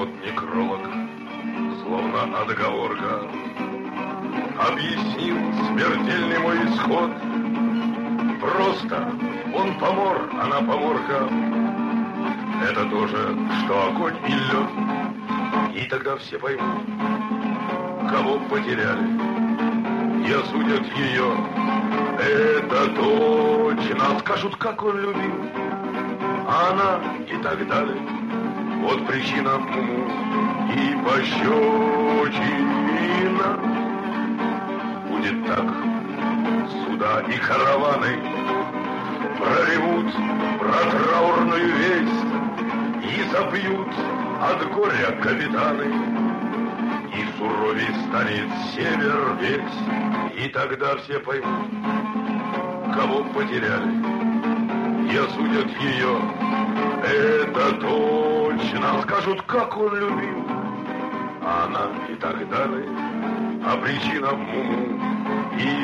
вот некролог, словно отговорка, объяснил смертельный мой исход. Просто он помор, она поморка. Это тоже, что огонь и лед. И тогда все поймут, кого потеряли, и осудят ее. Это точно. Скажут, как он любил, а она и так далее. Вот причина му и пощечина. Будет так. Суда и караваны проревут про траурную весть и запьют от горя капитаны. И суровей станет север весь, и тогда все поймут, кого потеряли, и осудят ее. Это точно. Скажут, как он любил, а она и так далее. А причина му и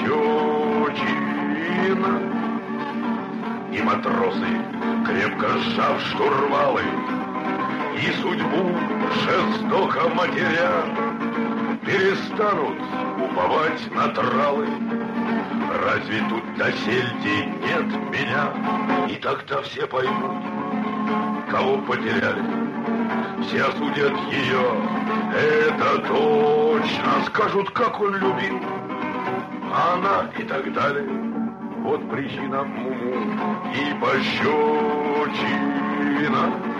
пощечина. И матросы, крепко сжав штурвалы, и судьбу жестоко матеря, перестанут уповать на тралы. Разве тут досель день нет меня? И тогда все поймут, кого потеряли, все осудят ее. Это точно. Скажут, как он любил, а она и так далее. Вот причина му и пощечина.